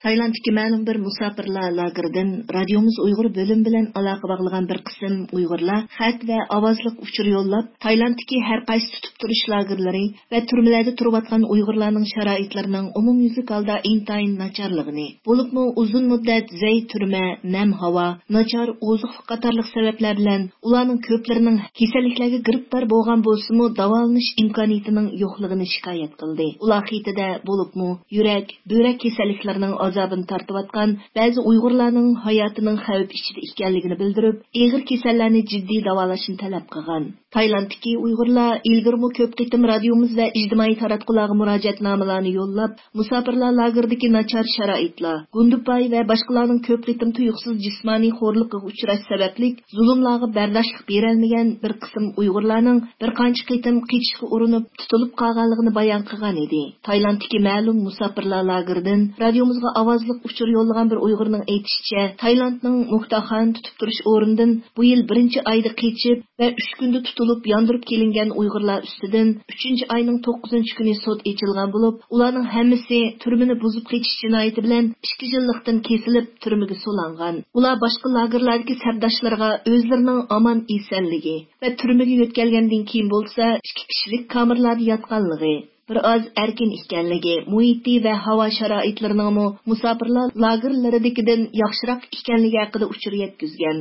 Taylanddagi ma'lum bir musofirlar lageridan radiomuz Uyg'ur bo'lim bilan aloqa bog'lagan bir qism Uyg'urlar xat va ovozliq uchur yo'llab, Taylanddagi har qaysi tutib turish lagerlari va turmalarda turayotgan Uyg'urlarning sharoitlarining umumyuzlik holda intayin nacharligini, bo'libmi uzun muddat zay turma, nam havo, nachar oziq qatorliq sabablar bilan ularning ko'plarining kasalliklarga giribdor bo'lgan bo'lsa-mu, davolanish imkoniyatining yo'qligini shikoyat qildi. Ular xitida bo'libmi yurak, buyrak kasalliklarining azobini tortayotgan ba'zi Uyg'urlarning hayotining xavf ichida ekanligini bildirib, og'ir kasallarni jiddiy davolashni talab qilgan. Taylanddagi Uyg'urlar ilgirmi ko'p qitim radiomiz va ijtimoiy taratqularga murojaatnomalarni yo'llab, musofirlar lageridagi nachar sharoitlar, Gundupay va boshqalarning ko'p qitim tuyuqsiz jismoniy xo'rlikqa uchrash sababli zulmlarga bardoshlik berolmagan bir qism Uyg'urlarning bir qancha qitim qochishga urinib, tutilib qolganligini bayon qilgan edi. Taylanddagi ma'lum musofirlar lageridan radiomizga ovozliq uchur yo'llagan bir Uyg'urning aytishicha, Taylandning Muhtaxan tutib turish o'rnidan bu yil 1-oyda qochib va 3 kunda tutilib yondirib kelingan Uyg'urlar ustidan 3-oyning 9-kuni sud ochilgan bo'lib, ularning hammasi turmani buzib qochish jinoyati bilan 2 yillikdan kesilib turmaga so'langan. Ular boshqa lagerlardagi sardoshlariga o'zlarining omon esanligi va turmaga yo'tkalgandan keyin bo'lsa 2 kishilik kamerlarda yotganligi, bir oz erkin ekanligi, muhiti va havo sharoitlarining musofirlar lagerlaridagidan yaxshiroq ekanligi haqida uchur yetkazgan.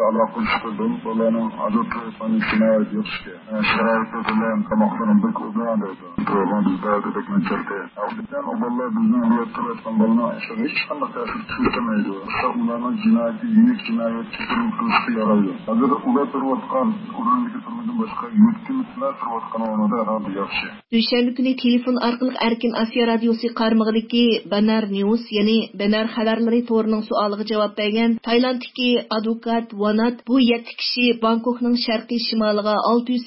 Dushanba kuni telefon orqali Erkin Asiya radiosi qarmog'idagi Banar News, ya'ni Banar xabarlari to'rining savoliga javob bergan Taylanddagi advokat Wanat bu 7 kishi Bangkokning sharqiy shimoliga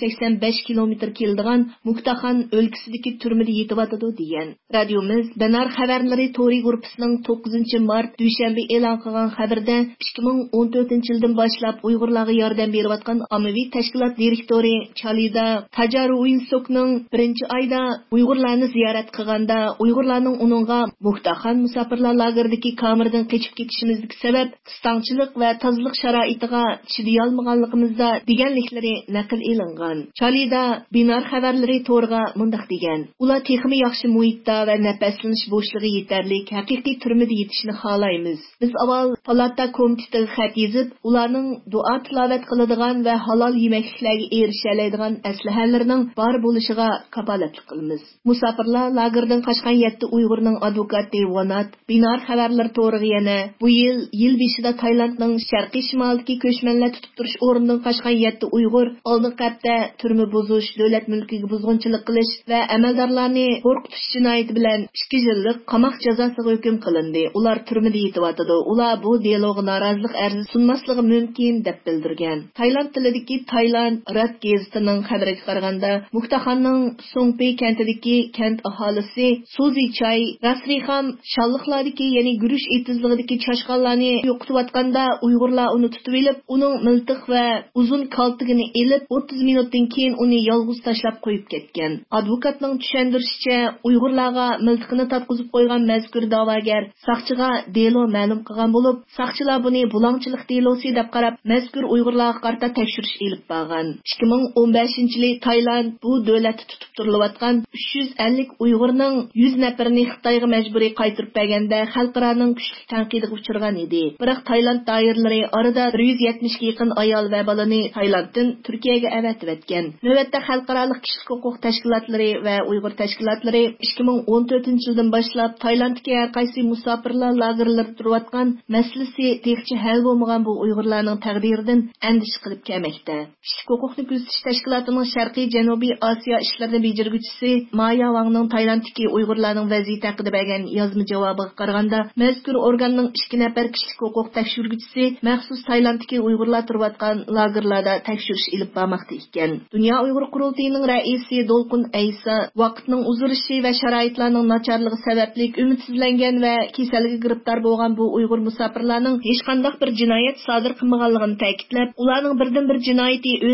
685 kilometr keladigan Muktaxan o'lkasidagi turmada yetyotidi degan. Radiomiz Banar xabarlari to'ri guruhining 9-mart dushanba e'lon qilgan xabarda 2014-yildan boshlab Uyg'urlarga yordam berayotgan ommaviy tashkilot direktori Chalida Tajaruinsokning 1-oyda Uyg'urlarni ziyorat qilganda Uyg'urlarning uningga Muhtaxan musofirlar lageridagi kamerdan qochib ketishimizdagi sabab qistongchilik va tozalik sharoitiga chiday olmaganligimizda deganliklari naql elingan. Chalida Binar xabarlari to'rga mundaq degan: ular texmi yaxshi muhitda va nafaslanish bo'shligi yetarli haqiqiy turmada yetishni xohlaymiz. Biz avval palata komitetiga xat yozib, ularning duo tilovat qiladigan va halol yemakliklarga erisha oladigan aslahalarining bor bo'lishiga kafolatlik qilamiz. Musofirlar lagerdan qochgan 7 Uyg'urning advokati Wanat Binar xabarlar to'riga yana bu yil beshida Taylandning sharqiy shimolidagi ko'chmanlar tutib turish o'rnidan qochgan 7 Uyg'ur oldingi hafta turma buzish, davlat mulkiga buzg'unchilik qilish va amaldorlarni qo'rqitish jinoyati bilan 2 yillik qamoq jazosiga hukm qilindi. Ular turmada yetyotidi. Ular bu deloga norozilik arzi sunmasligi mumkin deb bildirgan. Tayland tilidagi Tayland Rat gazetining xabariga qaraganda, Muktaxanning Songpei kentidagi kent aholisi Suzi Chay, Rasrixam shalliqlardagi, ya'ni guruch etizligidagi chashqonlarni yo'qotayotganda Uyg'urlar uni tutib olib, uning miltiq va uzun kaltigini elib 30 minutdan keyin uni yolg'iz tashlab qo'yib ketgan. Advokatning tushuntirishicha, Uyg'urlarga miltiqini tatqizib qo'ygan mazkur da'vogar soqchiga delo ma'lum qilgan bo'lib, soqchilar buni bulongchilik delosi deb qarab, mazkur Uyg'urlarga qarata tekshirish elib borgan. 2015-yili Tayland bu davlatni tutib turilayotgan 350 Uyg'urning 100 nafarini Xitoyga majburiy qaytarib berganda xalqaroning kuchli tanqidiga uchragan edi. Biroq Tayland doiralari orada 170 ga yaqin ayol va bolani Taylanddan Turkiyaga avatib etgan. Navbatda xalqaro kishilik huquq tashkilotlari va Uyg'ur tashkilotlari 2014-yildan boshlab Taylanddagi har qaysi musofirlar lagerlarida turayotgan masalasi texchi hal bo'lmagan bu Uyg'urlarning taqdiridan andish qilib kelmoqda. Kishilik huquqni kuzatish tashkilotining Sharqiy Janubiy Osiyo ishlarini bejirguvchisi Maya Wangning Taylanddagi Uyg'urlarning vaziyati haqida bergan yozma javobiga qaraganda, mazkur organning 2 nafar kishilik huquq tekshiruvchisi maxsus Taylanddagi Uyg'urlar turayotgan lagerlarda tekshirish ilib bormoqda ekan. Dunyo Uyg'ur qurultiyining raisi Dolqun Aysa vaqtning uzilishi va sharoitlarning nacharligi sababli umidsizlangan va kasallikka giribdor bo'lgan bu Uyg'ur musofirlarning hech qanday bir jinoyat sodir qilmaganligini ta'kidlab, ularning birdan-bir jinoyati o'z vatani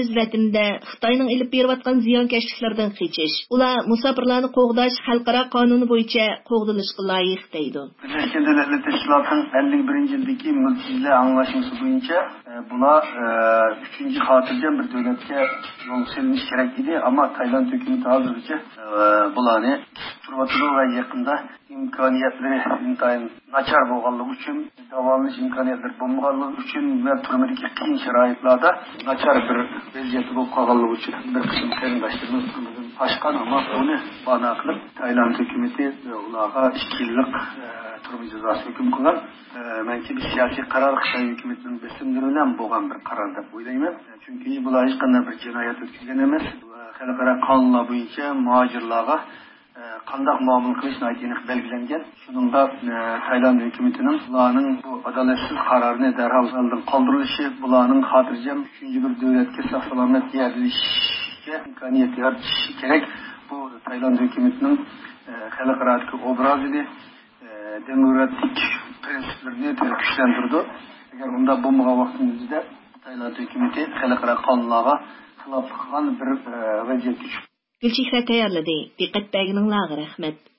yönündə Xitayning ilib beriyotgan ziyonkashliklardan kechish. Ular musofirlarni qo'g'dash xalqaro qonuni bo'yicha qo'g'dilishga loyiq deydi. Birleşmiş Milletler Teşkilatı'nın 51. yıldaki mülteciler anlaşması boyunca buna 3. hatırlayan bir devletke yol serilmiş gerek idi ama Tayland hükümeti hazırlıca bulanı turbatılı ve yakında imkaniyetleri intayın načar boğallığı için, davalınış imkaniyetleri bulmalığı için ve turmadaki kıyın şeraitlarda načar bir vaziyeti bu kalallığı için bir kısım kerindaşlarımız başkan ama onu bana akılıp Tayland hükümeti ulağa 2 yıllık turma cezası hüküm kılan belki bir siyasi karar Xitay hükümetinin besimlerinden boğan bir karar da oylayman. Çünkü bular hiç kadar bir cinayet ötküzgen emez. Xalqaro qonunlar bo'yicha muhojirlarga qanday muomala qilishni aytganiq belgilangan. Shuningda Tayland hukumatining ularning bu adolatsiz qarorini darhol qoldirilishi, bularning xotirjam 3. bir davlatga sog' salomat yerilishga imkoniyat yaratish kerak. Bu Tayland hukumatining xalqarodagi obrazini demokratik prinsiplerini kuchlantirdi. Agar unda bo'lmagan vaqtimizda Tayland hukumati xalqaro qonunlarga xiloflik qilgan bir vaziyatga tushdi. Gülçehre tayyorladi. Diqqat berganingizga rahmat.